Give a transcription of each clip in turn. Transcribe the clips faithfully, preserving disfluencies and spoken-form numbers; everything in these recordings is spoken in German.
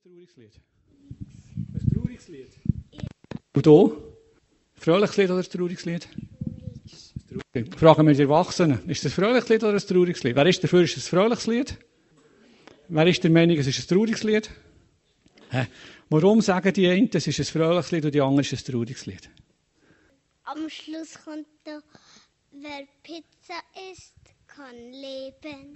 trauriges Lied? Ein trauriges Lied? Ja. Und du? Ein fröhliches Lied oder ein trauriges Lied? Traurig. Fragen wir die Erwachsenen, ist das ein fröhliches Lied oder ein trauriges Lied? Wer ist dafür, ist es ein fröhliches Lied? Wer ist der Meinung, es ist ein trauriges Lied? Hä? Warum sagen die einen, es ist ein fröhliches Lied und die anderen, es ist ein trauriges Lied? Am Schluss kommt da, wer Pizza isst, kann leben.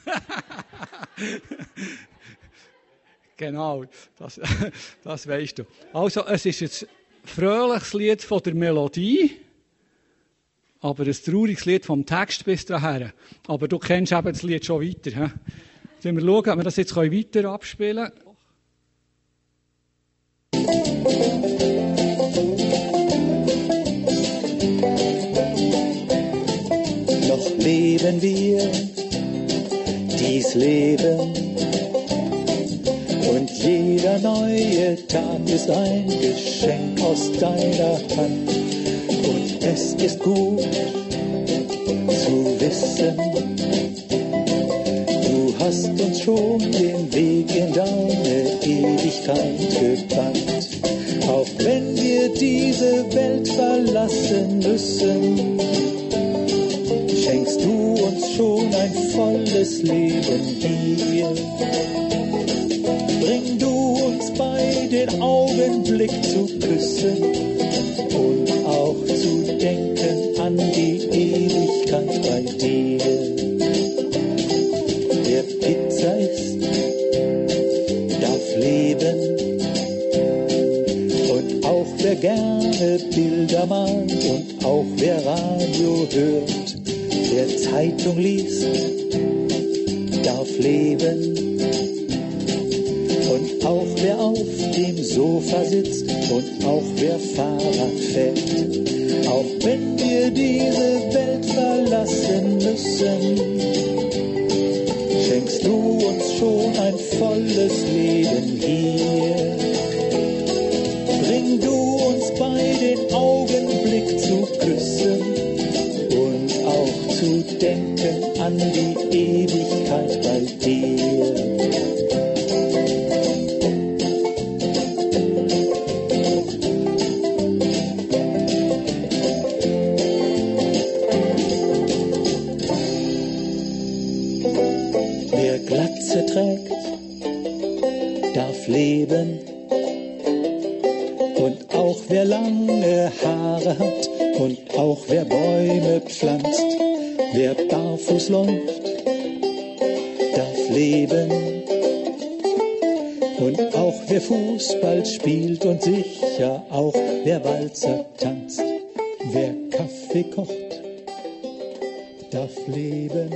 Genau, das, das weisst du. Also, es ist ein fröhliches Lied von der Melodie, aber ein trauriges Lied vom Text bis dahin. Aber du kennst eben das Lied schon weiter. He? Sollen wir schauen, ob wir das jetzt weiter abspielen können? Noch leben wir dies Leben und jeder neue Tag ist ein Geschenk aus deiner Hand. Und es ist gut zu wissen, du hast uns schon den Weg in deine Ewigkeit gebannt. Auch wenn wir diese Welt verlassen müssen, schenkst du uns schon ein volles Leben hier. Bring du uns bei den Augenblick zu küssen und auch zu denken an die Ewigkeit bei dir. Wer Pizza isst, darf leben und auch wer gerne Bilder malt und auch wer Radio hört, wer Zeitung liest, darf leben. Und auch wer auf dem Sofa sitzt und auch wer Fahrrad fährt, auch wenn wir diese Welt verlassen müssen, schenkst du uns schon ein volles Leben hier. Bring du uns bei den Augenblick zu küssen und auch zu denken an die Ewigkeit bei dir. Wer Glatze trägt, darf leben. Und auch wer lange Haare hat und auch wer Bäume pflanzt, wer barfuß läuft, darf leben. Und auch wer Fußball spielt und sicher auch wer Walzer tanzt, wer Kaffee kocht, darf leben.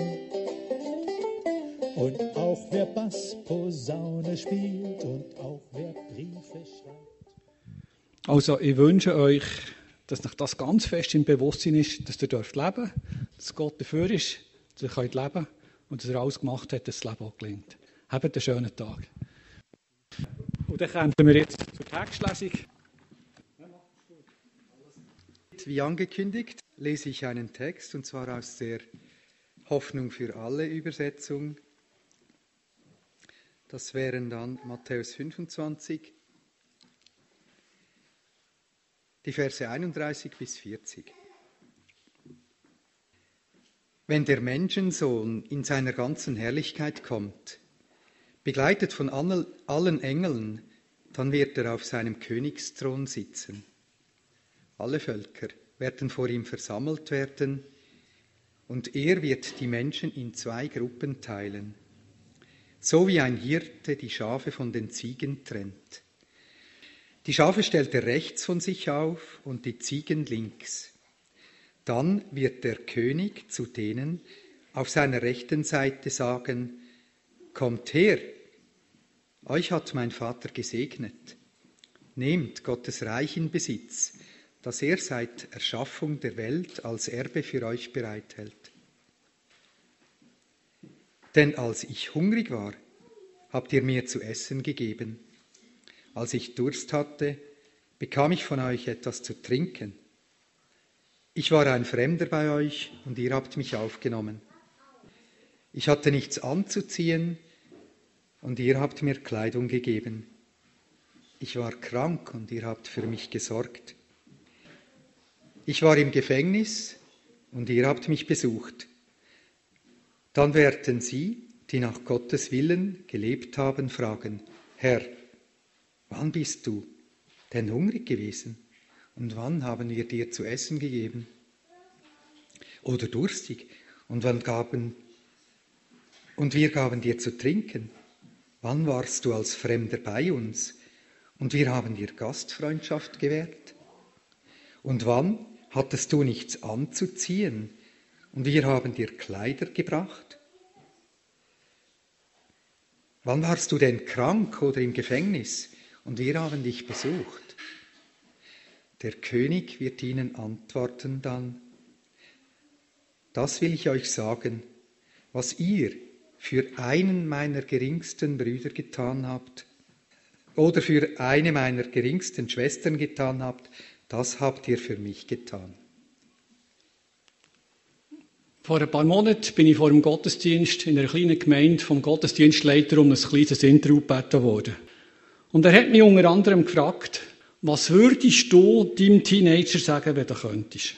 Und auch wer Bassposaune spielt und auch wer Briefe schreibt. Also ich wünsche euch, dass euch das ganz fest im Bewusstsein ist, dass ihr dürft leben, dass Gott dafür ist, dass ihr könnt leben und dass er alles gemacht hat, dass das Leben auch gelingt. Habt einen schönen Tag. Und dann kommen wir jetzt zur Textlesung. Wie angekündigt, lese ich einen Text, und zwar aus der Hoffnung für alle Übersetzung. Das wären dann Matthäus fünfundzwanzig, die Verse einunddreißig bis vierzig. Wenn der Menschensohn in seiner ganzen Herrlichkeit kommt, begleitet von allen Engeln, dann wird er auf seinem Königsthron sitzen. Alle Völker werden vor ihm versammelt werden, und er wird die Menschen in zwei Gruppen teilen, so wie ein Hirte die Schafe von den Ziegen trennt. Die Schafe stellt er rechts von sich auf und die Ziegen links. Dann wird der König zu denen auf seiner rechten Seite sagen: Kommt her, euch hat mein Vater gesegnet. Nehmt Gottes Reich in Besitz, das er seit Erschaffung der Welt als Erbe für euch bereithält. Denn als ich hungrig war, habt ihr mir zu essen gegeben. Als ich Durst hatte, bekam ich von euch etwas zu trinken. Ich war ein Fremder bei euch und ihr habt mich aufgenommen. Ich hatte nichts anzuziehen und ihr habt mir Kleidung gegeben. Ich war krank und ihr habt für mich gesorgt. Ich war im Gefängnis und ihr habt mich besucht. Dann werden sie, die nach Gottes Willen gelebt haben, fragen: Herr, wann bist du denn hungrig gewesen? Und wann haben wir dir zu essen gegeben? Oder durstig? Und wann gaben und wir gaben dir zu trinken? Wann warst du als Fremder bei uns? Und wir haben dir Gastfreundschaft gewährt? Und wann hattest du nichts anzuziehen? Und wir haben dir Kleider gebracht? Wann warst du denn krank oder im Gefängnis? Und wir haben dich besucht? Der König wird ihnen antworten dann: Das will ich euch sagen, was ihr für einen meiner geringsten Brüder getan habt oder für eine meiner geringsten Schwestern getan habt, das habt ihr für mich getan. Vor ein paar Monaten bin ich vor dem Gottesdienst in einer kleinen Gemeinde vom Gottesdienstleiter um ein kleines Interview gebeten worden. Und er hat mich unter anderem gefragt: Was würdest du deinem Teenager sagen, wenn du könntest?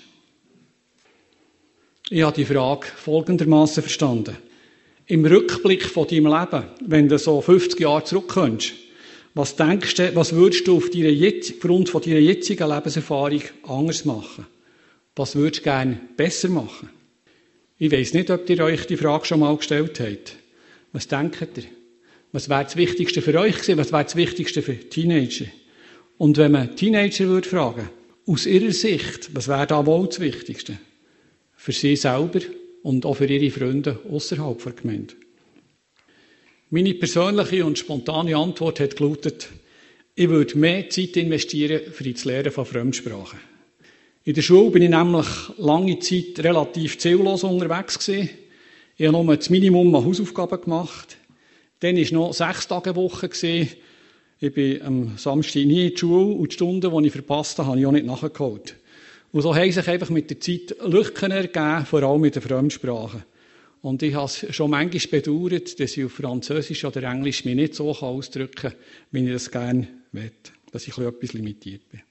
Ich habe die Frage folgendermaßen verstanden. Im Rückblick von deinem Leben, wenn du so fünfzig Jahre zurückkommst, was denkst du, was würdest du auf deiner jetzt, aufgrund von deiner jetzigen Lebenserfahrung anders machen? Was würdest du gerne besser machen? Ich weiss nicht, ob ihr euch die Frage schon mal gestellt habt. Was denkt ihr? Was wäre das Wichtigste für euch gewesen? Was wäre das Wichtigste für Teenager? Und wenn man Teenager würde fragen, aus ihrer Sicht, was wäre da wohl das Wichtigste? Für sie selber und auch für ihre Freunde außerhalb der Gemeinde. Meine persönliche und spontane Antwort hat gelautet: Ich würde mehr Zeit investieren für das Lernen von Fremdsprachen. In der Schule bin ich nämlich lange Zeit relativ ziellos unterwegs gewesen. Ich habe nur das Minimum an Hausaufgaben gemacht. Dann war noch sechs Tage Woche gewesen. Ich bin am Samstag nie in die Schule und die Stunden, die ich verpasst habe, habe ich auch nicht nachgeholt. Und so haben sich einfach mit der Zeit Lücken ergeben, vor allem mit den Fremdsprachen. Und ich habe es schon manchmal bedauert, dass ich auf Französisch oder Englisch mich nicht so ausdrücken kann, wie ich das gerne möchte. Dass ich etwas limitiert bin.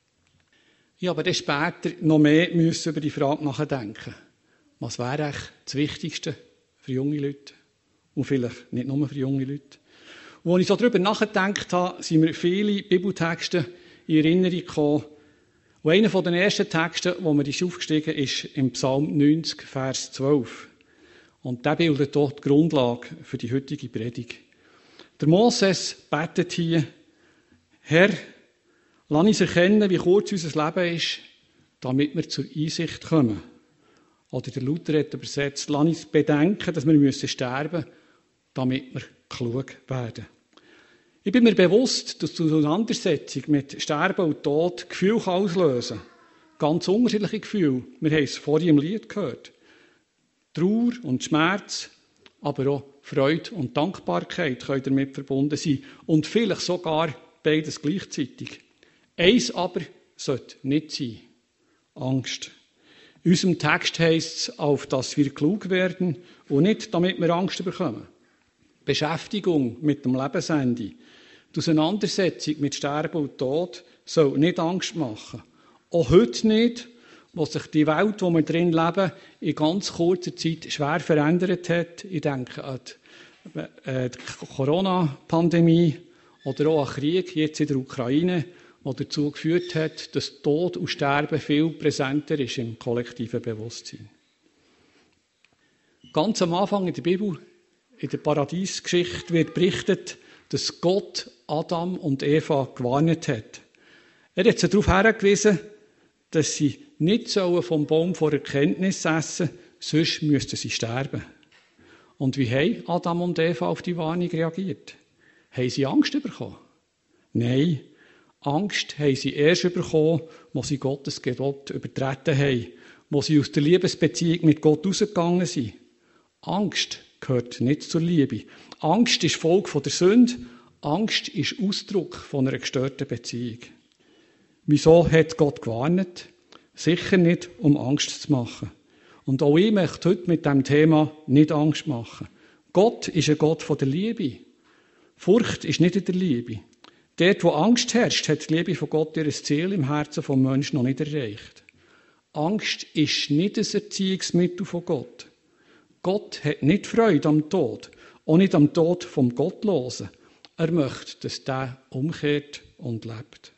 Ich habe dann später noch mehr müssen über die Frage nachdenken. Was wäre eigentlich das Wichtigste für junge Leute? Und vielleicht nicht nur für junge Leute. Und als ich so darüber nachgedacht habe, sind mir viele Bibeltexte in Erinnerung gekommen. Und einer von den ersten Texten, wo mir ist aufgestiegen ist, im Psalm neunzig, Vers zwölf. Und der bildet dort die Grundlage für die heutige Predigt. Der Moses betet hier: Herr, lass uns erkennen, wie kurz unser Leben ist, damit wir zur Einsicht kommen. Oder der Luther hat übersetzt: Lass uns bedenken, dass wir sterben müssen, damit wir klug werden. Ich bin mir bewusst, dass die Auseinandersetzung mit Sterben und Tod Gefühle auslösen kann. Ganz unterschiedliche Gefühle. Wir haben es vorhin im Lied gehört. Trauer und Schmerz, aber auch Freude und Dankbarkeit können damit verbunden sein. Und vielleicht sogar beides gleichzeitig. Eins aber sollte nicht sein: Angst. In unserem Text heisst es, auf dass wir klug werden und nicht, damit wir Angst bekommen. Beschäftigung mit dem Lebensende, die Auseinandersetzung mit Sterben und Tod soll nicht Angst machen. Auch heute nicht, wo sich die Welt, in der wir drin leben, in ganz kurzer Zeit schwer verändert hat. Ich denke an die Corona-Pandemie oder auch an den Krieg jetzt in der Ukraine, der dazu geführt hat, dass Tod und Sterben viel präsenter ist im kollektiven Bewusstsein. Ganz am Anfang in der Bibel, in der Paradiesgeschichte, wird berichtet, dass Gott Adam und Eva gewarnt hat. Er hat sie darauf hingewiesen, dass sie nicht vom Baum vor Erkenntnis essen sollen, sonst müssten sie sterben. Und wie haben Adam und Eva auf die Warnung reagiert? Haben sie Angst bekommen? Nein, Angst haben sie erst bekommen, als sie Gottes Gebot übertreten haben, als sie aus der Liebesbeziehung mit Gott rausgegangen sind. Angst gehört nicht zur Liebe. Angst ist Folge der Sünde. Angst ist Ausdruck von einer gestörten Beziehung. Wieso hat Gott gewarnt? Sicher nicht, um Angst zu machen. Und auch ich möchte heute mit diesem Thema nicht Angst machen. Gott ist ein Gott von der Liebe. Furcht ist nicht in der Liebe. Dort, wo Angst herrscht, hat die Liebe von Gott ihr Ziel im Herzen des Menschen noch nicht erreicht. Angst ist nicht ein Erziehungsmittel von Gott. Gott hat nicht Freude am Tod, auch nicht am Tod vom Gottlosen. Er möchte, dass der umkehrt und lebt.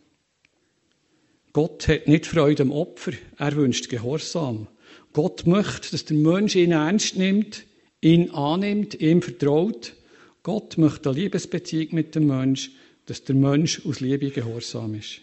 Gott hat nicht Freude am Opfer, er wünscht Gehorsam. Gott möchte, dass der Mensch ihn ernst nimmt, ihn annimmt, ihm vertraut. Gott möchte eine Liebesbeziehung mit dem Mensch, dass der Mensch aus Liebe gehorsam ist.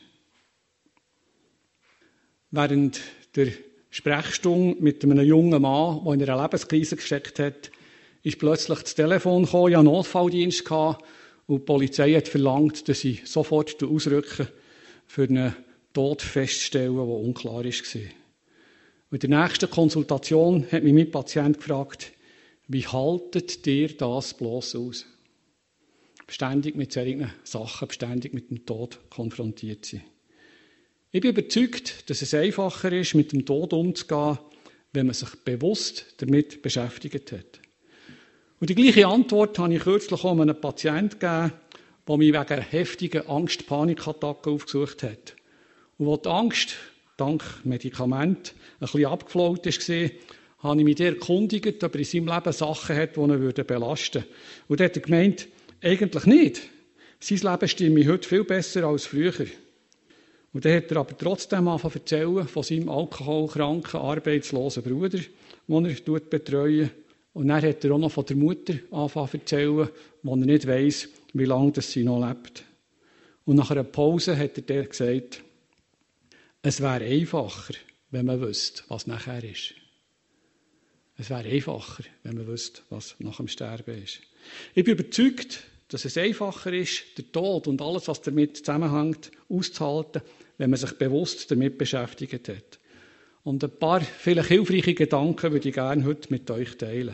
Während der Sprechstunde mit einem jungen Mann, der in einer Lebenskrise gesteckt hat, ist plötzlich das Telefon gekommen, ich hatte einen Notfalldienst gehabt, und die Polizei hat verlangt, dass ich sofort ausrücken für einen Tod feststellen, der unklar war. In der nächsten Konsultation hat mich mein Patient gefragt, wie haltet ihr das bloß aus? Beständig mit solchen Sachen, beständig mit dem Tod konfrontiert sein. Ich bin überzeugt, dass es einfacher ist, mit dem Tod umzugehen, wenn man sich bewusst damit beschäftigt hat. Und die gleiche Antwort habe ich kürzlich auch einem Patienten gegeben, der mich wegen einer heftigen Angst-Panikattacke aufgesucht hat. Und wo die Angst, dank Medikament, ein bisschen abgeflaut war, habe ich mich erkundigt, ob er in seinem Leben Sachen hat, die ihn belasten würden. Und dann hat er gemeint, eigentlich nicht. Sein Leben stimme heute viel besser als früher. Und dann hat er aber trotzdem angefangen zu erzählen von seinem alkoholkranken, arbeitslosen Bruder, den er betreut. Und dann hat er auch noch von der Mutter angefangen zu erzählen, wo er nicht weiss, wie lange sie noch lebt. Und nach einer Pause hat er dann gesagt, es wäre einfacher, wenn man wüsste, was nachher ist. Es wäre einfacher, wenn man wüsste, was nach dem Sterben ist. Ich bin überzeugt, dass es einfacher ist, den Tod und alles, was damit zusammenhängt, auszuhalten, wenn man sich bewusst damit beschäftigt hat. Und ein paar vielleicht hilfreiche Gedanken würde ich gerne heute mit euch teilen.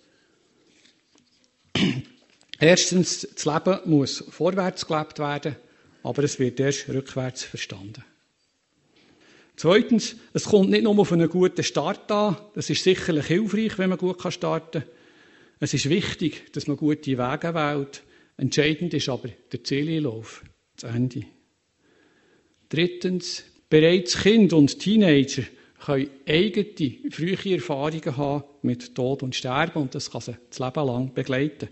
Erstens, das Leben muss vorwärts gelebt werden, aber es wird erst rückwärts verstanden. Zweitens, es kommt nicht nur auf einen guten Start an. Das ist sicherlich hilfreich, wenn man gut starten kann. Es ist wichtig, dass man gute Wege wählt. Entscheidend ist aber der Zieleinlauf, das Ende. Drittens, bereits Kinder und Teenager können eigene, frühe Erfahrungen haben mit Tod und Sterben und das kann sie das Leben lang begleiten.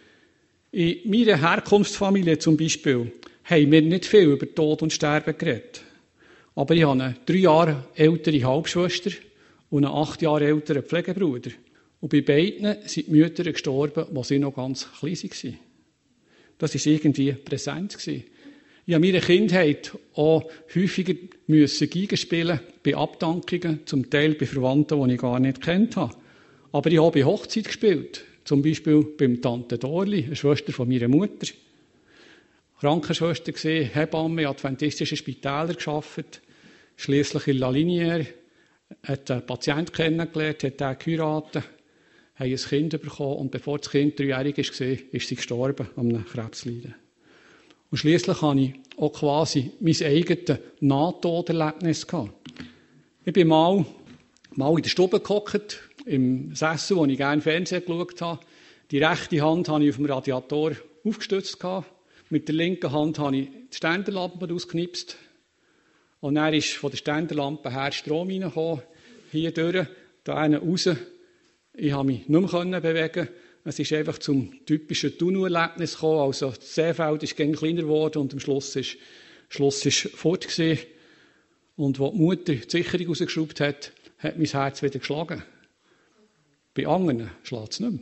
In meiner Herkunftsfamilie zum Beispiel haben wir nicht viel über Tod und Sterben geredet. Aber ich habe eine drei Jahre ältere Halbschwester und einen acht Jahre älteren Pflegebruder. Und bei beiden sind die Mütter gestorben, als sie noch ganz klein waren. Das war irgendwie präsent. Ich habe in meiner Kindheit auch häufiger Geige spielen bei Abdankungen, zum Teil bei Verwandten, die ich gar nicht kennt habe. Aber ich habe bei Hochzeit gespielt, zum Beispiel beim Tante Dorli, eine Schwester von meiner Mutter. Krankenschwester gesehen, Hebamme in adventistischen Spitälern gearbeitet, schliesslich in La Linière, hat einen Patienten kennengelernt, hat ihn geheiratet, haben ein Kind bekommen und bevor das Kind dreijährig war, ist sie gestorben an einem Krebsleiden. Und schliesslich hatte ich auch quasi mein eigenes Nahtoderlebnis gehabt. Ich bin mal, mal in der Stube gehockt, im Sessel, wo ich gerne Fernsehen geschaut habe. Die rechte Hand hatte ich auf dem Radiator aufgestützt gehabt. Mit der linken Hand habe ich die Ständerlampe ausgeknipst. Und dann ist von der Ständerlampe her Strom reingekommen. Hier durch, da raus. Ich konnte mich nicht mehr bewegen. Es ist einfach zum typischen Tunnel-Erlebnis gekommen. Also das Seefeld ist gegen kleiner geworden und am Schluss ist, Schluss ist fort gewesen. Und als die Mutter die Sicherung rausgeschraubt hat, hat mein Herz wieder geschlagen. Bei anderen schlägt es nicht mehr.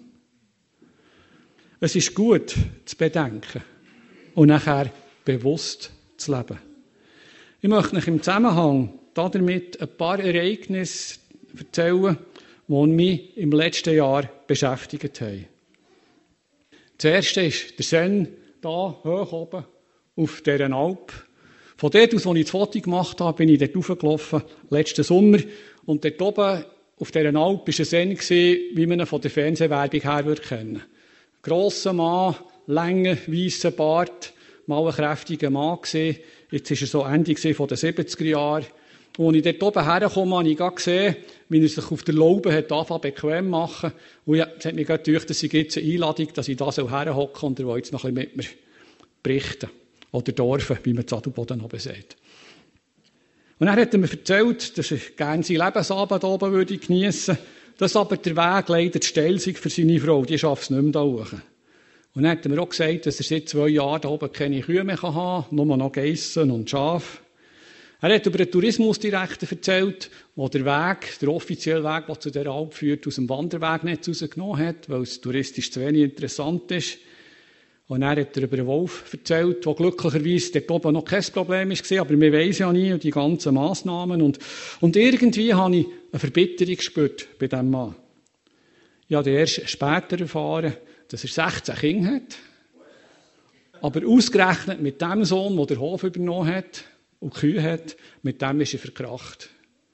Es ist gut zu bedenken und nachher bewusst zu leben. Ich möchte euch im Zusammenhang damit ein paar Ereignisse erzählen, die mich im letzten Jahr beschäftigt haben. Das erste ist der Sen, da hoch oben auf dieser Alp. Von dort aus, wo ich das Foto gemacht habe, bin ich dort hochgelaufen, letzten Sommer. Und dort oben auf dieser Alp war ein Sen, wie man ihn von der Fernsehwerbung her würde kennen. Grosser Mann, langer, weisser Bart, mal ein kräftiger Mann gesehen. Jetzt war er so Ende von den siebziger Jahren. Und als ich dort oben herkomme, habe ich gerade gesehen, wie er sich auf der Laube hat angefangen bequem zu machen. Und ja, es hat mich gerade gedacht, dass ich jetzt eine Einladung, dass ich da herhocken soll und er will jetzt noch ein bisschen mit mir berichten. Oder Dorfen, wie man Zadelboden oben sagt. Und dann hat er mir erzählt, dass er gerne seinen Lebensabend oben würde geniessen würde, dass aber der Weg leider zu steil sei für seine Frau, die schafft es nicht mehr da hoch. Und dann hat er mir auch gesagt, dass er seit zwei Jahren da oben keine Kühe mehr haben kann, nur noch Geissen und Schafe. Er hat über den Tourismusdirektor erzählt, der den Weg, der offizielle Weg, der zu dieser Alp führt, aus dem Wanderwegnetz rausgenommen hat, weil es touristisch zu wenig interessant ist. Und dann hat er über einen Wolf erzählt, der glücklicherweise dort oben noch kein Problem war, aber wir weiss ja nie, die ganzen Massnahmen. Und, und irgendwie habe ich eine Verbitterung gespürt bei diesem Mann. Ich habe erst später erfahren, dass er sechzehn Kinder hat. Aber ausgerechnet mit dem Sohn, der den Hof übernommen hat und Kühe hat, mit dem ist er verkracht.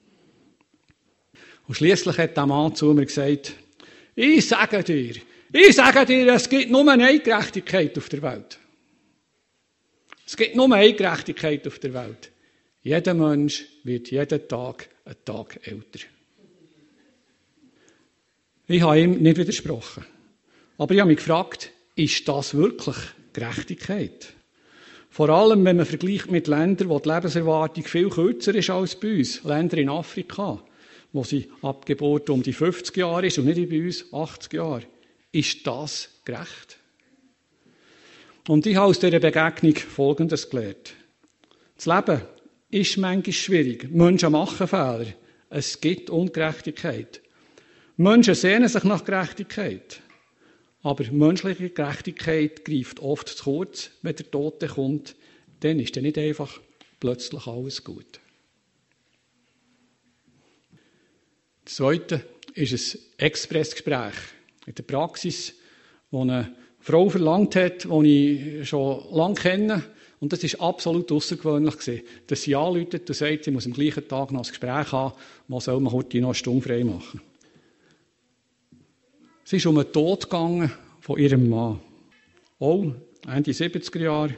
Und schliesslich hat der Mann zu mir gesagt, ich sage dir, ich sage dir, es gibt nur eine Gerechtigkeit auf der Welt. Es gibt nur eine Gerechtigkeit auf der Welt. Jeder Mensch wird jeden Tag einen Tag älter. Ich habe ihm nicht widersprochen. Aber ich habe mich gefragt, ist das wirklich Gerechtigkeit? Vor allem, wenn man vergleicht mit Ländern, wo die Lebenserwartung viel kürzer ist als bei uns. Länder in Afrika, wo sie ab Geburt um die fünfzig Jahre ist und nicht wie bei uns achtzig Jahre. Ist das gerecht? Und ich habe aus dieser Begegnung Folgendes gelernt. Das Leben ist manchmal schwierig. Menschen machen Fehler. Es gibt Ungerechtigkeit. Menschen sehnen sich nach Gerechtigkeit. Aber menschliche Gerechtigkeit greift oft zu kurz, wenn der Tote kommt. Dann ist dann nicht einfach plötzlich alles gut. Das Zweite ist ein Expressgespräch in der Praxis, das eine Frau verlangt hat, die ich schon lange kenne. Und das war absolut außergewöhnlich, dass sie anruft und sagt, sie muss am gleichen Tag noch ein Gespräch haben, man soll man heute noch eine Stunde frei machen. Es ist um den Tod gegangen von ihrem Mann. Auch Ende siebziger Jahre.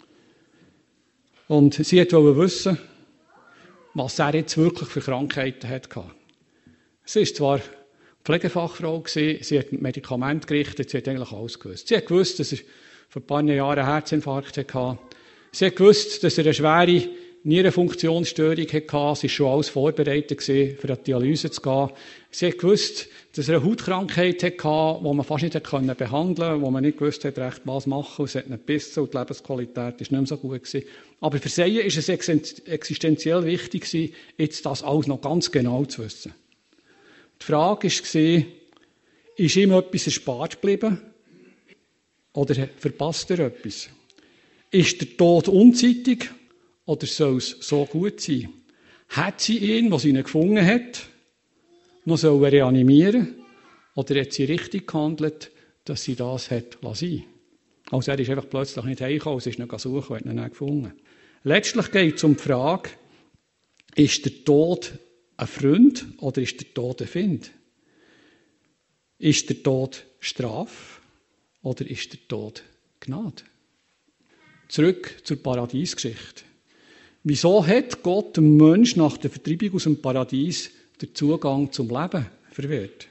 Und sie wollte wissen, was er jetzt wirklich für Krankheiten hatte. Sie war zwar Pflegefachfrau, sie hat Medikamente gerichtet, sie hat eigentlich alles gewusst. Sie hat gewusst, dass er vor ein paar Jahren einen Herzinfarkt hatte. Sie hat gewusst, dass er eine schwere Nierenfunktionsstörung hatte. Sie war schon alles vorbereitet, für eine Dialyse zu gehen. Sie hat gewusst, dass er eine Hautkrankheit hatte, die man fast nicht behandeln konnte, wo man nicht gewusst hat, recht was machen. Es hat nicht gebissen und die Lebensqualität war nicht mehr so gut gewesen. Aber für sie war es existenziell wichtig, jetzt das alles noch ganz genau zu wissen. Die Frage war, ist ihm etwas erspart geblieben? Oder verpasst er etwas? Ist der Tod unzeitig? Oder soll es so gut sein? Hat sie ihn, was sie ihn gefunden hat, noch sollen reanimieren? Oder hat sie richtig gehandelt, dass sie das hat lassen? Also er ist einfach plötzlich nicht heimgekommen, sie ist nicht suchen und hat ihn nicht gefunden. Letztlich geht es um die Frage, ist der Tod ein Freund oder ist der Tod ein Feind? Ist der Tod Strafe oder ist der Tod Gnade? Zurück zur Paradiesgeschichte. Wieso hat Gott dem Menschen nach der Vertreibung aus dem Paradies den Zugang zum Leben verwehrt?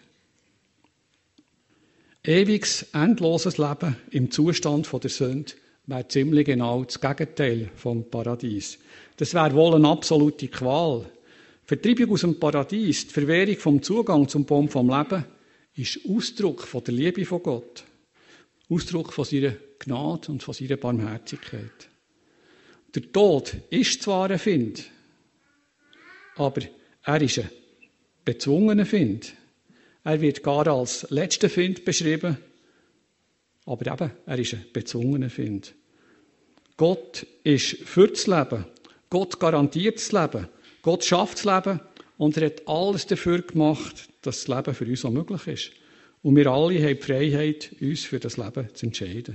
Ewiges, endloses Leben im Zustand der Sünde wäre ziemlich genau das Gegenteil vom Paradies. Das wäre wohl eine absolute Qual. Die Vertreibung aus dem Paradies, die Verwehrung vom Zugang zum Baum vom Leben, ist Ausdruck von der Liebe von Gott. Ausdruck von seiner Gnade und von seiner Barmherzigkeit. Der Tod ist zwar ein Find, aber er ist ein bezwungener Find. Er wird gar als letzter Find beschrieben, aber eben, er ist ein bezwungener Find. Gott ist für das Leben. Gott garantiert das Leben. Gott schafft das Leben und er hat alles dafür gemacht, dass das Leben für uns auch möglich ist. Und wir alle haben die Freiheit, uns für das Leben zu entscheiden.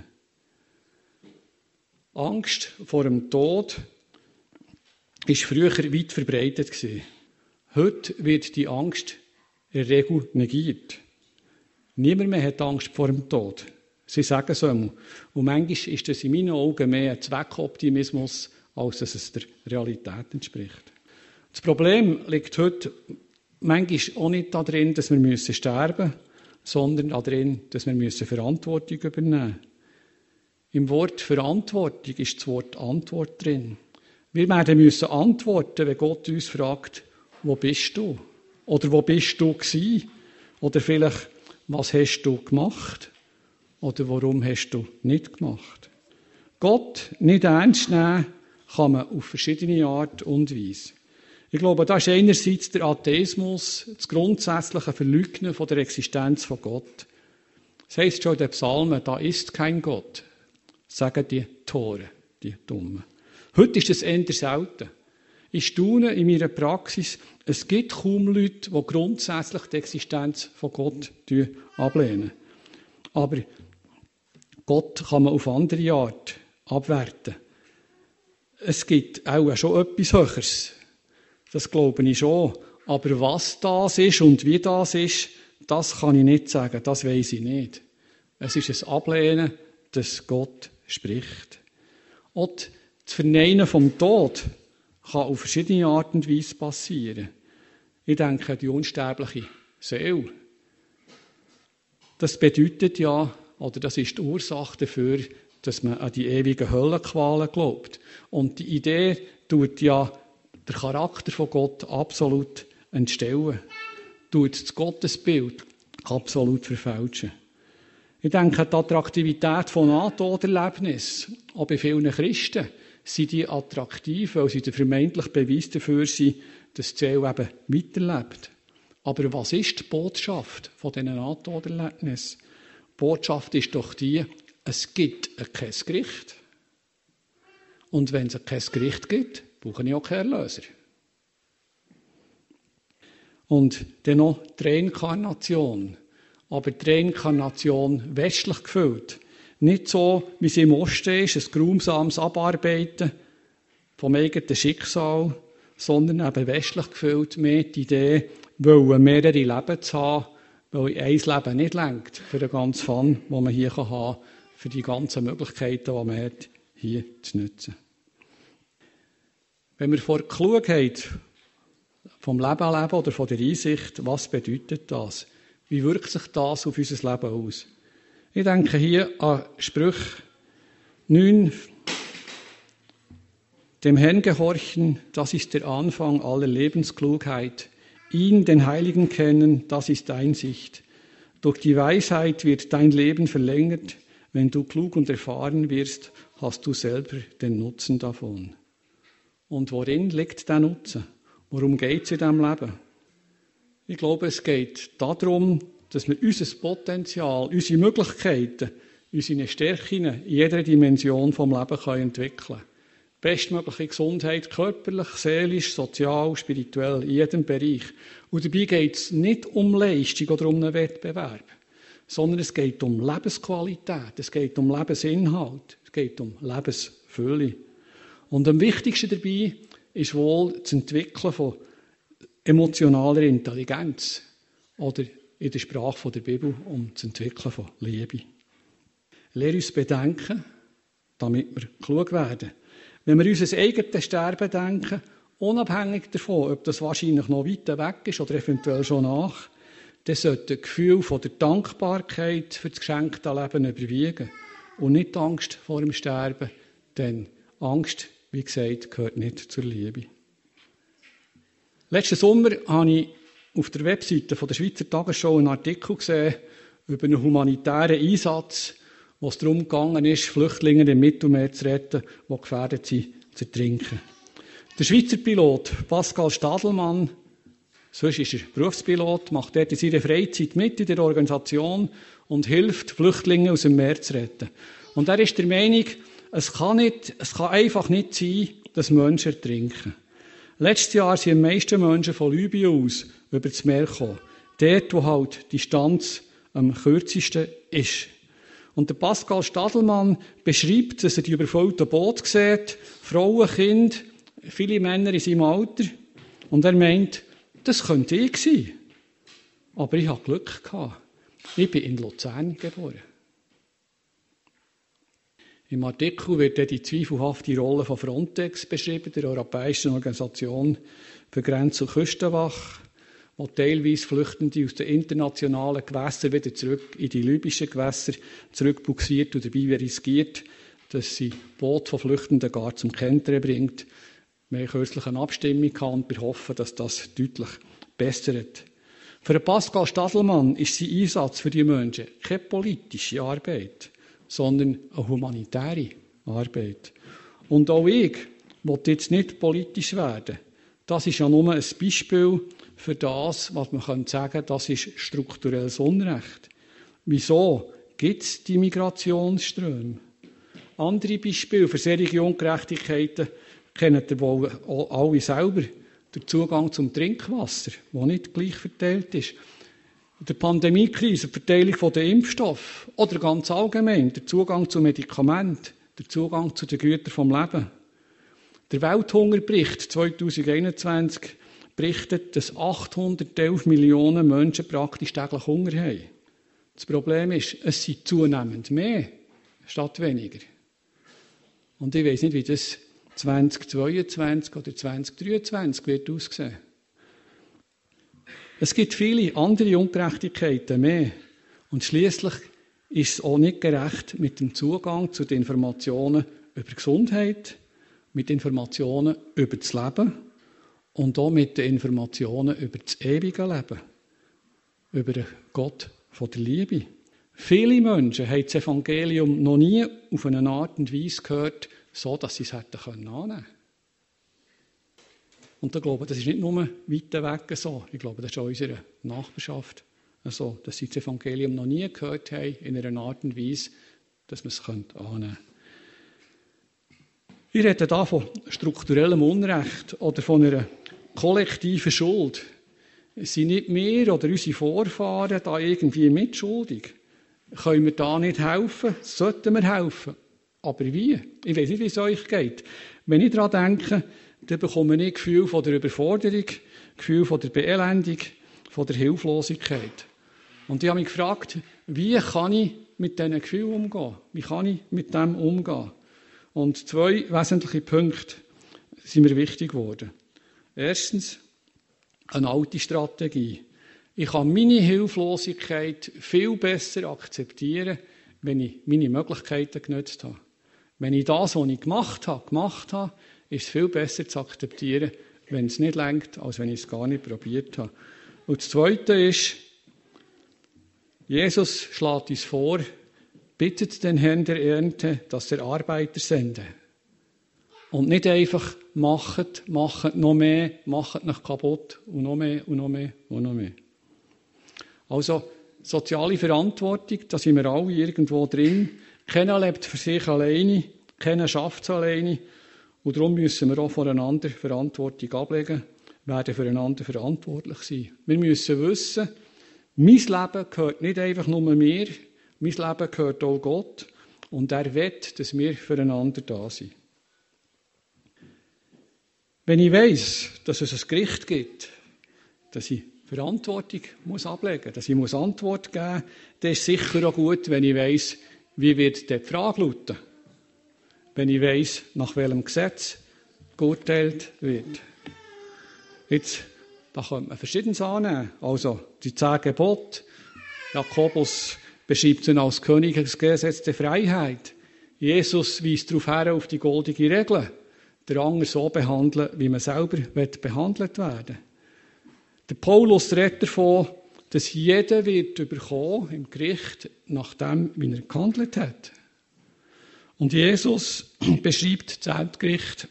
Angst vor dem Tod war früher weit verbreitet. Heute wird die Angst in der Regel negiert. Niemand mehr hat Angst vor dem Tod. Sie sagen es einmal. Und manchmal ist das in meinen Augen mehr ein Zweckoptimismus, als dass es der Realität entspricht. Das Problem liegt heute manchmal auch nicht darin, dass wir sterben müssen, sondern darin, dass wir Verantwortung übernehmen müssen. Im Wort Verantwortung ist das Wort Antwort drin. Wir werden müssen antworten, wenn Gott uns fragt, wo bist du? Oder wo bist du gewesen? Oder vielleicht, was hast du gemacht? Oder warum hast du nicht gemacht? Gott nicht ernst nehmen kann man auf verschiedene Art und Weise. Ich glaube, da ist einerseits der Atheismus, das grundsätzliche Verleugnen von der Existenz von Gott. Das heisst schon in den Psalmen, da ist kein Gott, sagen die Toren, die Dummen. Heute ist es eher selten. Ich staune in meiner Praxis, es gibt kaum Leute, die grundsätzlich die Existenz von Gott ablehnen. Aber Gott kann man auf andere Art abwerten. Es gibt auch schon etwas Höheres. Das glaube ich schon. Aber was das ist und wie das ist, das kann ich nicht sagen. Das weiss ich nicht. Es ist ein Ablehnen, dass Gott spricht. Und das Verneinen vom Tod kann auf verschiedene Art und Weise passieren. Ich denke, die unsterbliche Seele. Das bedeutet ja, oder das ist die Ursache dafür, dass man an die ewigen Höllenqualen glaubt. Und die Idee tut ja den Charakter von Gott absolut entstellen. Tut das Gottesbild absolut verfälschen. Ich denke, die Attraktivität von Nahtoderlebnissen, auch bei vielen Christen, sind die attraktiv, weil sie der vermeintliche Beweis dafür sind, dass die Seele eben weiterlebt. Aber was ist die Botschaft von diesen Nahtoderlebnissen? Die Botschaft ist doch die, es gibt kein Gericht. Und wenn es kein Gericht gibt, brauche ich auch keinen Erlöser. Und dann noch die Reinkarnation. Aber die Reinkarnation westlich gefüllt. Nicht so, wie sie im Osten ist, ein grausames Abarbeiten vom eigenen Schicksal, sondern eben westlich gefüllt mit die Idee, wollen mehrere Leben zu haben, weil ein Leben nicht reicht für den ganzen Fun, den man hier haben kann, für die ganzen Möglichkeiten, die man hat, hier zu nutzen. Wenn wir vor der Klugheit vom Leben leben oder von der Einsicht, was bedeutet das? Wie wirkt sich das auf unser Leben aus? Ich denke hier an Sprüche neun. Dem Herrn gehorchen, das ist der Anfang aller Lebensklugheit. Ihn, den Heiligen, kennen, das ist Einsicht. Durch die Weisheit wird dein Leben verlängert. Wenn du klug und erfahren wirst, hast du selber den Nutzen davon. Und worin liegt der Nutzen? Worum geht es in diesem Leben? Ich glaube, es geht darum, dass wir unser Potenzial, unsere Möglichkeiten, unsere Stärken in jeder Dimension des Lebens entwickeln können. Bestmögliche Gesundheit, körperlich, seelisch, sozial, spirituell, in jedem Bereich. Und dabei geht es nicht um Leistung oder um einen Wettbewerb, sondern es geht um Lebensqualität, es geht um Lebensinhalt, es geht um Lebensfülle. Und am wichtigsten dabei ist wohl das Entwickeln von emotionaler Intelligenz oder in der Sprache der Bibel um das Entwickeln von Liebe. Lehre uns bedenken, damit wir klug werden. Wenn wir unser eigenes Sterben denken, unabhängig davon, ob das wahrscheinlich noch weit weg ist oder eventuell schon nach, dann sollte das Gefühl von der Dankbarkeit für das geschenkte Leben überwiegen und nicht die Angst vor dem Sterben, denn Angst, wie gesagt, gehört nicht zur Liebe. Letzten Sommer habe ich auf der Webseite der Schweizer Tagesschau einen Artikel gesehen über einen humanitären Einsatz, wo es darum gegangen ist, Flüchtlinge im Mittelmeer zu retten, die gefährdet sind, zu ertrinken. Der Schweizer Pilot Pascal Stadelmann, sonst ist er Berufspilot, macht dort in seiner Freizeit mit in der Organisation und hilft, Flüchtlinge aus dem Meer zu retten. Und er ist der Meinung, es kann, nicht, es kann einfach nicht sein, dass Menschen ertrinken. Letztes Jahr sind die meisten Menschen von Libyen aus über das Meer gekommen. Dort, wo halt die Distanz am kürzesten ist. Und der Pascal Stadelmann beschreibt, dass er die überfüllten Boote sieht, Frauen, Kinder, viele Männer in seinem Alter. Und er meint, das könnte ich sein. Aber ich hatte Glück gehabt. Ich bin in Luzern geboren. Im Artikel wird dann die zweifelhafte Rolle von Frontex beschrieben, der Europäischen Organisation für Grenz- und Küstenwache, wo teilweise Flüchtende aus den internationalen Gewässern wieder zurück in die libyschen Gewässer zurückbuxiert und dabei riskiert, dass sie Boot von Flüchtenden gar zum Kentern bringt. Wir haben kürzlich eine Abstimmung gehabt und wir hoffen, dass das deutlich bessert. Für Pascal Stadelmann ist sein Einsatz für die Menschen keine politische Arbeit, sondern eine humanitäre Arbeit. Und auch ich will jetzt nicht politisch werden. Das ist ja nur ein Beispiel für das, was man sagen könnte, das ist strukturelles Unrecht. Wieso gibt es die Migrationsströme? Andere Beispiele für solche Ungerechtigkeiten kennen ihr wohl alle selber. Der Zugang zum Trinkwasser, der nicht gleich verteilt ist. Der Pandemiekrise, die Verteilung der Impfstoffe oder ganz allgemein der Zugang zu Medikamenten, der Zugang zu den Gütern vom Leben. Der Welthungerbericht zwanzig einundzwanzig berichtet, dass achthundertelf Millionen Menschen praktisch täglich Hunger haben. Das Problem ist, es sind zunehmend mehr statt weniger. Und ich weiss nicht, wie das zweitausendzweiundzwanzig oder zweitausenddreiundzwanzig wird aussehen. Es gibt viele andere Ungerechtigkeiten mehr. Und schliesslich ist es auch nicht gerecht mit dem Zugang zu den Informationen über Gesundheit, mit Informationen über das Leben und auch mit den Informationen über das ewige Leben, über den Gott von der Liebe. Viele Menschen haben das Evangelium noch nie auf eine Art und Weise gehört, so dass sie es hätten annehmen können. Und ich glaube, das ist nicht nur weit weg so. Ich glaube, das ist auch in unserer Nachbarschaft so, dass sie das Evangelium noch nie gehört haben, in einer Art und Weise, dass man es annehmen könnte. Ich rede hier von strukturellem Unrecht oder von einer kollektiven Schuld. Sind nicht wir oder unsere Vorfahren da irgendwie mitschuldig? Können wir da nicht helfen? Sollten wir helfen? Aber wie? Ich weiß nicht, wie es euch geht. Wenn ich daran denke, dann bekomme ich ein Gefühl von der Überforderung, ein Gefühl von der Beelendung, von der Hilflosigkeit. Und ich habe mich gefragt, wie kann ich mit diesen Gefühlen umgehen? Wie kann ich mit dem umgehen? Und zwei wesentliche Punkte sind mir wichtig geworden. Erstens, eine alte Strategie. Ich kann meine Hilflosigkeit viel besser akzeptieren, wenn ich meine Möglichkeiten genutzt habe. Wenn ich das, was ich gemacht habe, gemacht habe, ist es viel besser zu akzeptieren, wenn es nicht reicht, als wenn ich es gar nicht probiert habe. Und das Zweite ist, Jesus schlägt uns vor, bittet den Herrn der Ernte, dass er Arbeiter sende. Und nicht einfach macht, macht noch mehr, macht noch kaputt und noch mehr und noch mehr und noch mehr. Also soziale Verantwortung, da sind wir alle irgendwo drin. Keiner lebt für sich alleine, keiner schafft es alleine. Und darum müssen wir auch voneinander Verantwortung ablegen, werden füreinander verantwortlich sein. Wir müssen wissen, mein Leben gehört nicht einfach nur mir, mein Leben gehört auch Gott. Und er will, dass wir füreinander da sind. Wenn ich weiss, dass es ein Gericht gibt, dass ich Verantwortung muss ablegen muss, dass ich muss Antwort geben muss, dann ist es sicher auch gut, wenn ich weiss, wie wird die Frage lauten. Wenn ich weiss, nach welchem Gesetz geurteilt wird. Jetzt, da könnte man Verschiedenes annehmen. Also, die zehn Gebote. Jakobus beschreibt sie als Königsgesetz der Freiheit. Jesus weist darauf her, auf die goldene Regel. Der andere so behandeln, wie man selber behandelt werden will. Der Paulus redet davon, dass jeder wird überkommen im Gericht nach dem, wie er gehandelt hat. Und Jesus beschreibt das Endgericht,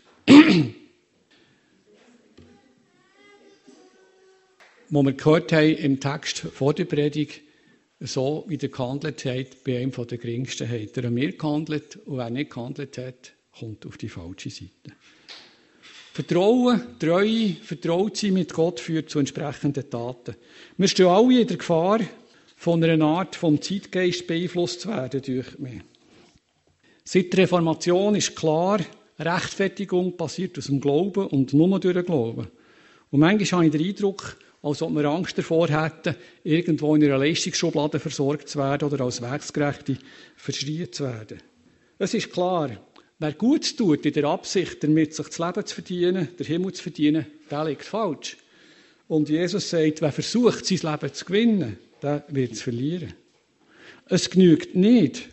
wo wir gehört haben im Text vor der Predigt, so wie er gehandelt hat, bei einem der Geringsten hat er an mir gehandelt und wer nicht gehandelt hat, kommt auf die falsche Seite. Vertrauen, Treue, vertraut sein mit Gott führt zu entsprechenden Taten. Wir stehen alle in der Gefahr, von einer Art vom Zeitgeist beeinflusst zu werden durch mich. Seit der Reformation ist klar, Rechtfertigung passiert aus dem Glauben und nur durch den Glauben. Und manchmal habe ich den Eindruck, als ob wir Angst davor hätten, irgendwo in einer Leistungsschublade versorgt zu werden oder als Werksgerechte verschrien zu werden. Es ist klar, wer Gutes tut in der Absicht, damit sich das Leben zu verdienen, der Himmel zu verdienen, der liegt falsch. Und Jesus sagt, wer versucht, sein Leben zu gewinnen, der wird es verlieren. Es genügt nicht,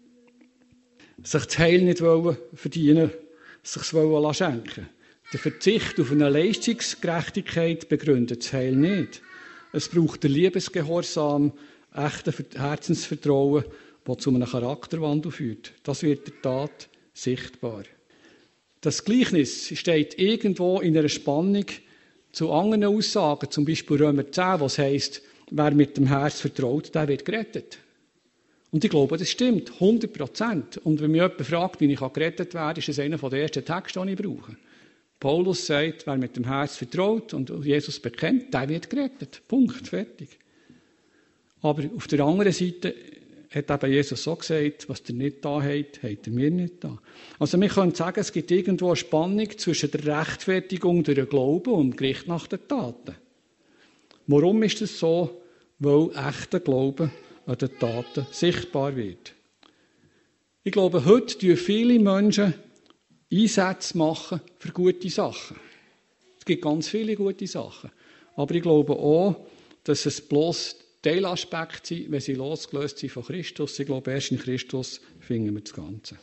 sich das Heil nicht verdienen, sich es schenken wollen. Der Verzicht auf eine Leistungsgerechtigkeit begründet das Heil nicht. Es braucht den Liebesgehorsam, echten Herzensvertrauen, das zu einem Charakterwandel führt. Das wird der Tat sichtbar. Das Gleichnis steht irgendwo in einer Spannung zu anderen Aussagen, zum Beispiel Römer zehn, was heisst, wer mit dem Herz vertraut, der wird gerettet. Und ich glaube, das stimmt, hundert Prozent. Und wenn mich jemand fragt, wie ich gerettet werde, ist das einer der ersten Texte, die ich brauche. Paulus sagt, wer mit dem Herz vertraut und Jesus bekennt, der wird gerettet. Punkt, fertig. Aber auf der anderen Seite hat eben Jesus so gesagt, was ihr nicht da habt, habt ihr mir nicht da. Also wir können sagen, es gibt irgendwo eine Spannung zwischen der Rechtfertigung durch den Glauben und dem Gericht nach den Taten. Warum ist das so? Weil echter Glaube an den Taten sichtbar wird. Ich glaube, heute tun viele Menschen Einsätze machen für gute Sachen. Es gibt ganz viele gute Sachen. Aber ich glaube auch, dass es bloß Teilaspekte sind, wenn sie losgelöst sind von Christus. Ich glaube, erst in Christus finden wir das Ganze.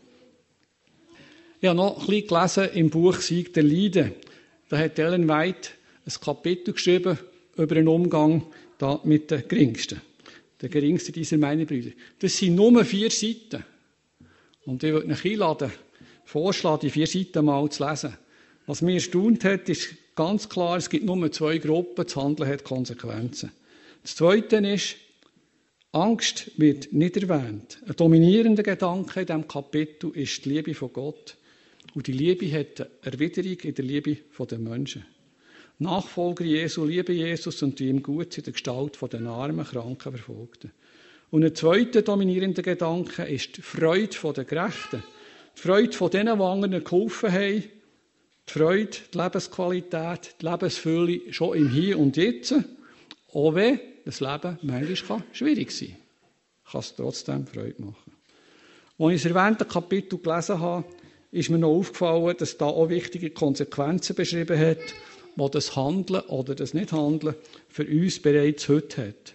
Ich habe noch ein bisschen gelesen im Buch Sieg der Leiden. Da hat Ellen White ein Kapitel geschrieben über den Umgang da mit den Geringsten. Der geringste dieser meiner Brüder. Das sind nur vier Seiten. Und ich würde euch einladen, vorschlagen, die vier Seiten mal zu lesen. Was mich erstaunt hat, ist ganz klar, es gibt nur zwei Gruppen, das Handeln hat Konsequenzen. Das Zweite ist, Angst wird nicht erwähnt. Ein dominierender Gedanke in diesem Kapitel ist die Liebe von Gott. Und die Liebe hat eine Erwiderung in der Liebe der Menschen. Nachfolger Jesu lieben Jesus und die ihm gut in der Gestalt der armen, kranken, Verfolgten. Und ein zweiter dominierender Gedanke ist die Freude der Gerechten. Die Freude von denen, die anderen geholfen haben. Die Freude, die Lebensqualität, die Lebensfülle schon im Hier und Jetzt. Auch wenn das Leben manchmal schwierig sein kann, kann es trotzdem Freude machen. Als ich das erwähnte Kapitel gelesen habe, ist mir noch aufgefallen, dass da auch wichtige Konsequenzen beschrieben hat, die das Handeln oder das Nicht-Handeln für uns bereits heute hat.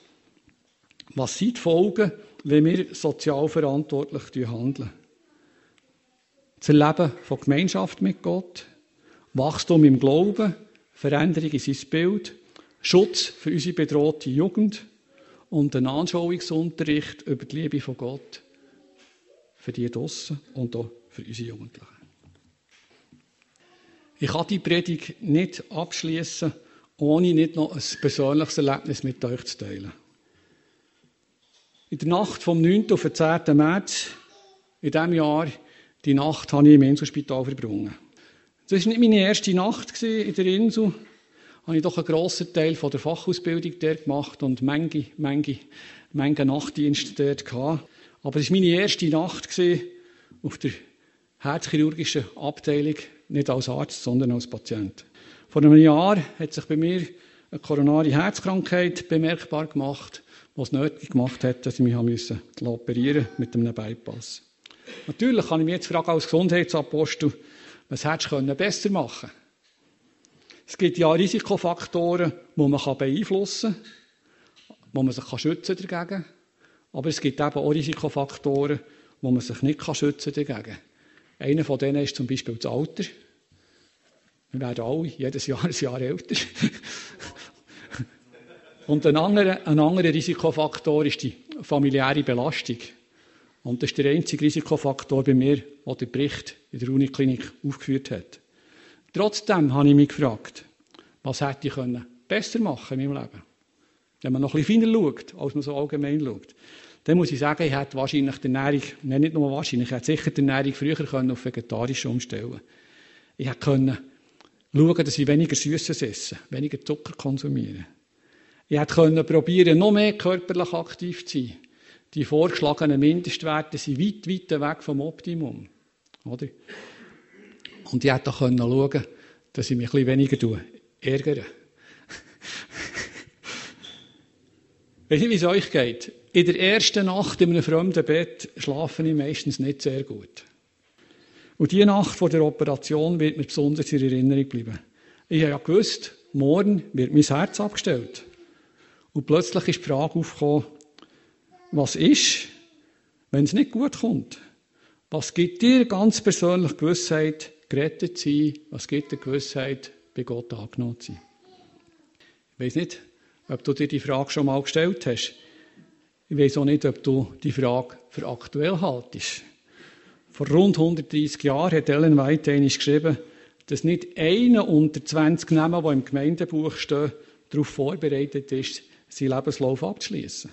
Was sind die Folgen, wenn wir sozial verantwortlich handeln? Das Erleben von Gemeinschaft mit Gott, Wachstum im Glauben, Veränderung in sein Bild, Schutz für unsere bedrohte Jugend und ein Anschauungsunterricht über die Liebe von Gott für die draussen und auch für unsere Jugendlichen. Ich kann die Predigt nicht abschließen, ohne nicht noch ein persönliches Erlebnis mit euch zu teilen. In der Nacht vom neunten auf den zehnten März in diesem Jahr, die Nacht habe ich im Inselspital verbrungen. Das war nicht meine erste Nacht in der Insel. Da habe ich doch einen grossen Teil von der Fachausbildung dort gemacht und manche, manche, manche Nachtdienste dort gehabt. Aber es war meine erste Nacht auf der herzchirurgischen Abteilung, nicht als Arzt, sondern als Patient. Vor einem Jahr hat sich bei mir eine koronare Herzkrankheit bemerkbar gemacht, was nötig gemacht hat, dass ich mich operieren musste mit einem Bypass. Natürlich kann ich mich jetzt fragen, als Gesundheitsapostel, was hättest du besser machen können? Es gibt ja Risikofaktoren, die man beeinflussen kann, wo man sich schützen dagegen. Aber es gibt eben auch Risikofaktoren, wo man sich nicht schützen dagegen. Einer von denen ist zum Beispiel das Alter. Wir werden alle jedes Jahr ein Jahr älter. Und ein anderer, ein anderer Risikofaktor ist die familiäre Belastung. Und das ist der einzige Risikofaktor bei mir, den der Bericht in der Uniklinik aufgeführt hat. Trotzdem habe ich mich gefragt, was hätte ich besser machen in meinem Leben? Wenn man noch ein bisschen feiner schaut, als man so allgemein schaut. Dann muss ich sagen, ich hätte wahrscheinlich die Ernährung, nein, nicht nur wahrscheinlich, ich hätte sicher die Ernährung früher können auf vegetarisch umstellen. Ich hätte können schauen, dass ich weniger Süßes esse, weniger Zucker konsumiere. Ich hätte können probieren, noch mehr körperlich aktiv zu sein. Die vorgeschlagenen Mindestwerte sind weit, weit weg vom Optimum. Oder? Und ich hätte auch können schauen, dass ich mich ein bisschen weniger ärgere. Ich weiß nicht, wie es euch geht. In der ersten Nacht in einem fremden Bett schlafe ich meistens nicht sehr gut. Und diese Nacht vor der Operation wird mir besonders in Erinnerung bleiben. Ich habe ja gewusst, morgen wird mein Herz abgestellt. Und plötzlich ist die Frage aufgekommen, was ist, wenn es nicht gut kommt? Was gibt dir ganz persönlich Gewissheit, gerettet zu sein? Was gibt dir Gewissheit, bei Gott angenommen zu sein? Ich weiss nicht, ob du dir die Frage schon mal gestellt hast. Ich weiss auch nicht, ob du die Frage für aktuell haltest. Vor rund hundertdreissig Jahren hat Ellen White einmal geschrieben, dass nicht einer unter zwanzig Namen, die im Gemeindebuch stehen, darauf vorbereitet ist, seinen Lebenslauf abzuschließen.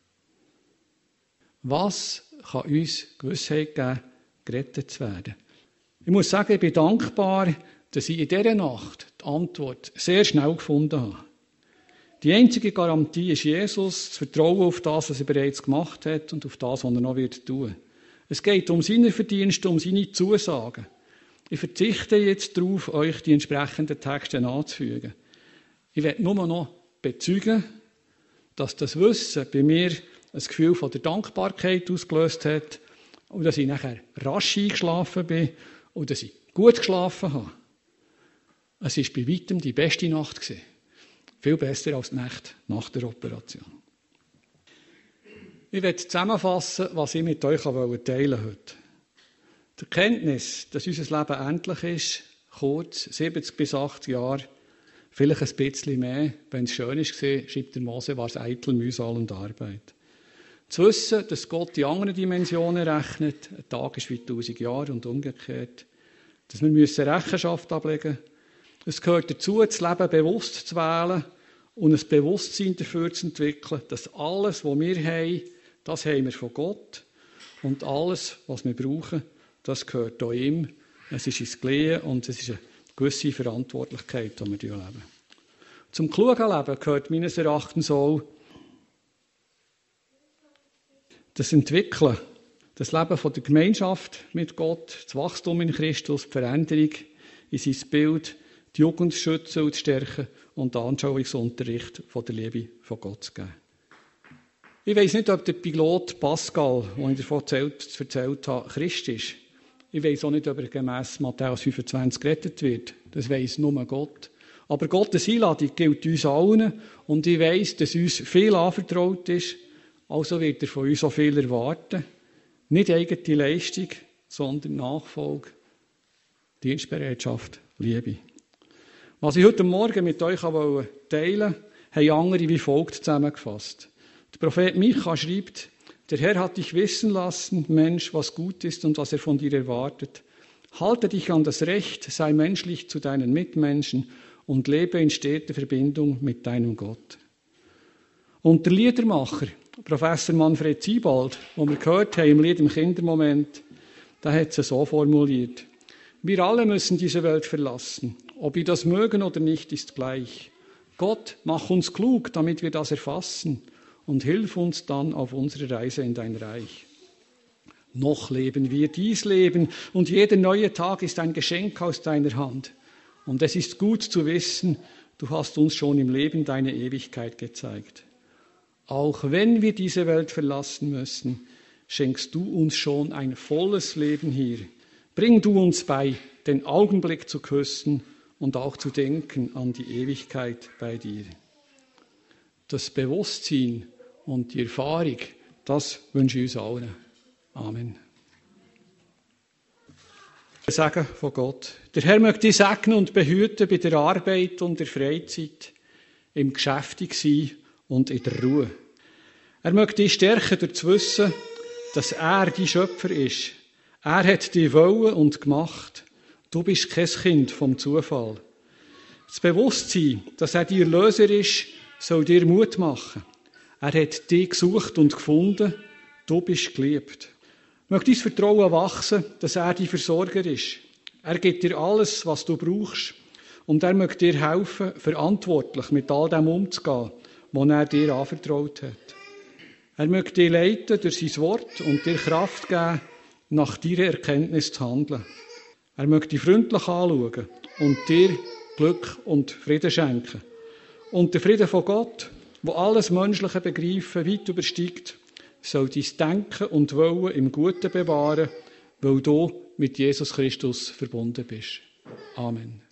Was kann uns Gewissheit geben, gerettet zu werden? Ich muss sagen, ich bin dankbar, dass ich in dieser Nacht die Antwort sehr schnell gefunden habe. Die einzige Garantie ist Jesus, das Vertrauen auf das, was er bereits gemacht hat und auf das, was er noch wird tun. Es geht um seine Verdienste, um seine Zusagen. Ich verzichte jetzt darauf, euch die entsprechenden Texte anzufügen. Ich werde nur noch bezeugen, dass das Wissen bei mir ein Gefühl von der Dankbarkeit ausgelöst hat und dass ich nachher rasch eingeschlafen bin und dass ich gut geschlafen habe. Es war bei weitem die beste Nacht gewesen. Viel besser als die Nacht nach der Operation. Ich werde zusammenfassen, was ich mit euch teilen wollte. Die Erkenntnis, dass unser Leben endlich ist, kurz, siebzig bis achtzig Jahre, vielleicht ein bisschen mehr, wenn es schön war, schreibt der Mose, war es eitel, Mühsal und Arbeit. Zu wissen, dass Gott die anderen Dimensionen rechnet, ein Tag ist wie tausend Jahre und umgekehrt, dass wir müssen Rechenschaft ablegen müssen. Es gehört dazu, das Leben bewusst zu wählen und ein Bewusstsein dafür zu entwickeln, dass alles, was wir haben, das haben wir von Gott und alles, was wir brauchen, das gehört auch ihm. Es ist ins Gelegen und es ist eine gewisse Verantwortlichkeit, die wir leben. Zum klugen Leben gehört meines Erachtens auch das Entwickeln, das Leben von der Gemeinschaft mit Gott, das Wachstum in Christus, die Veränderung in sein Bild, die Jugend zu schützen und zu stärken und den Anschauungsunterricht von der Liebe von Gott zu geben. Ich weiss nicht, ob der Pilot Pascal, den ich davon erzählt, erzählt habe, Christ ist. Ich weiss auch nicht, ob er gemäss Matthäus fünfundzwanzig gerettet wird. Das weiss nur Gott. Aber Gottes Einladung gilt uns allen und ich weiss, dass uns viel anvertraut ist. Also wird er von uns auch viel erwarten. Nicht eigene Leistung, sondern Nachfolge, Dienstbereitschaft, Liebe. Was ich heute Morgen mit euch teilen wollte, haben andere wie folgt zusammengefasst. Der Prophet Micha schreibt, der Herr hat dich wissen lassen, Mensch, was gut ist und was er von dir erwartet. Halte dich an das Recht, sei menschlich zu deinen Mitmenschen und lebe in steter Verbindung mit deinem Gott. Und der Liedermacher, Professor Manfred Siebald, den wir gehört haben im Lied im Kindermoment, der hat es so formuliert. Wir alle müssen diese Welt verlassen. Ob wir das mögen oder nicht, ist gleich. Gott, mach uns klug, damit wir das erfassen und hilf uns dann auf unserer Reise in dein Reich. Noch leben wir dies Leben und jeder neue Tag ist ein Geschenk aus deiner Hand. Und es ist gut zu wissen, du hast uns schon im Leben deine Ewigkeit gezeigt. Auch wenn wir diese Welt verlassen müssen, schenkst du uns schon ein volles Leben hier. Bring du uns bei, den Augenblick zu küssen und auch zu denken an die Ewigkeit bei dir. Das Bewusstsein und die Erfahrung, das wünsche ich uns allen. Amen. Segen von Gott. Der Herr möge dich segnen und behüten bei der Arbeit und der Freizeit, im Geschäftig sein und in der Ruhe. Er möge dich stärken durch zu wissen, dass er dein Schöpfer ist. Er hat dich wollen und gemacht. Du bist kein Kind vom Zufall. Das Bewusstsein, dass er dein Erlöser ist, soll dir Mut machen. Er hat dich gesucht und gefunden. Du bist geliebt. Möge dein Vertrauen wachsen, dass er dein Versorger ist. Er gibt dir alles, was du brauchst. Und er möge dir helfen, verantwortlich mit all dem umzugehen, was er dir anvertraut hat. Er möge dich leiten durch sein Wort und dir Kraft geben, nach deiner Erkenntnis zu handeln. Er möge dich freundlich anschauen und dir Glück und Frieden schenken. Und der Frieden von Gott, wo alles menschliche Begreifen weit übersteigt, soll dein Denken und Wollen im Guten bewahren, weil du mit Jesus Christus verbunden bist. Amen.